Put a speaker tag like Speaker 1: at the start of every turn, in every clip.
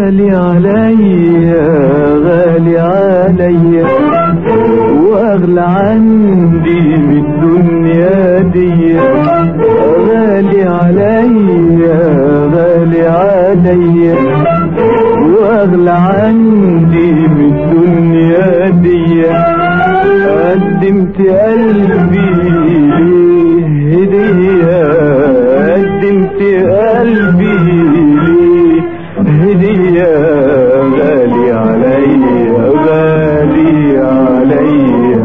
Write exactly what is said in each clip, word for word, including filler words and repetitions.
Speaker 1: غالي عليا غالي عليا واغلى عندي من الدنيا دي. غالي عليا غالي عليا واغلى عندي من الدنيا دي. قدمت قلبي ليه هدية، قدمت قلبي ليه هدية. غالي عليا غالي عليا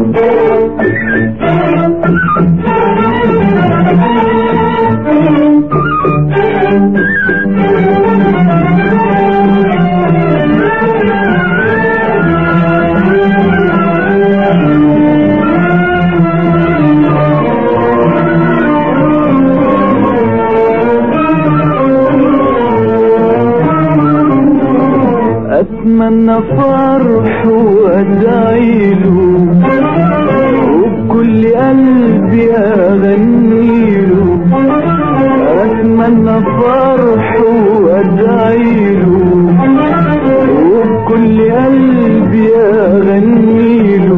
Speaker 1: اتمنى فرح وادعيله وبكل قلبي اغنيله. اتمنى فرح وادعيله وبكل قلبي اغنيله.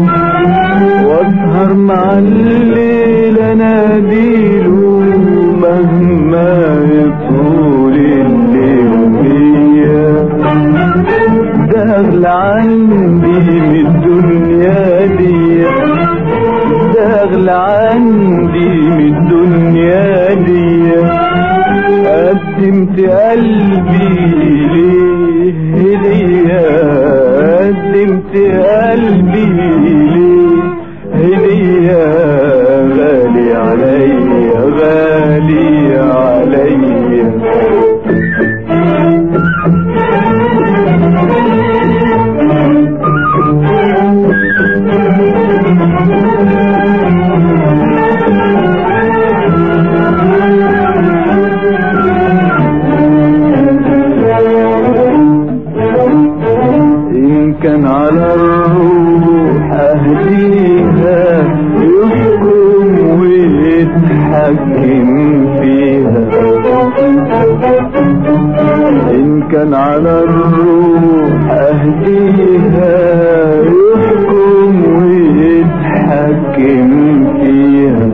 Speaker 1: واسهر مع الليل اناديله مهما يطول الليل بيا. ده اغلى عندي من الدنيا دي، ده اغلى عندي من الدنيا دي. قدمت قلبي ليه هدية، قدمت قلبي ليه هدية. غالي عليا غالي عليا كان على الروح أهديها يحكم ويتحكم فيها. إن كان على الروح أهديها يحكم ويتحكم فيها.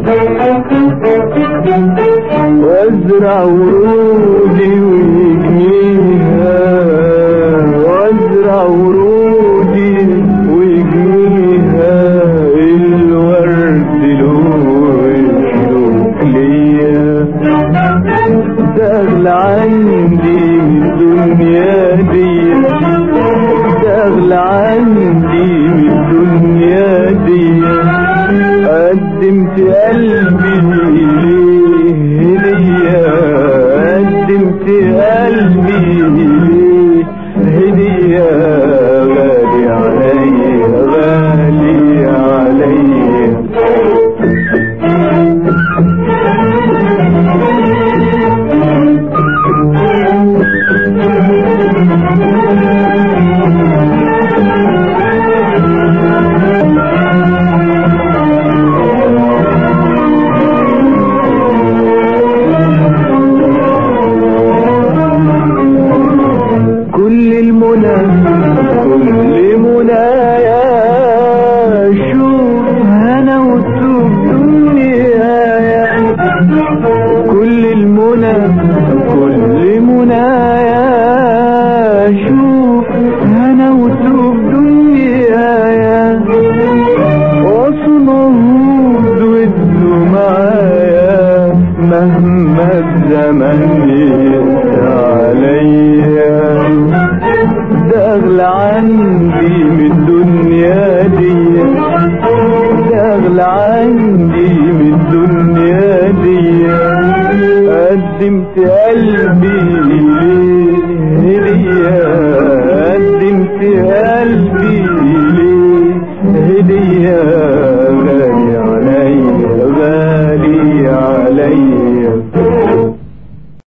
Speaker 1: وازرع ورودي ويجنيها، وازرع ورودي ويجنيها. الورد له يشرق ليا. ده اغلى عندي من الدنيا دي، ده اغلى عندي من الدنيا دي. قدمت قلبي ليه هدية، قدمت قلبي ليه هدية. غالي عليا غالي عليا كل المنى كل منايا. شوف هنا وتوب دنيايا. كل المنى كل منايا. شوف هنا وتوب دنيايا. وصنهود ودوا معايا مهما الزمن عليا. ده اغلى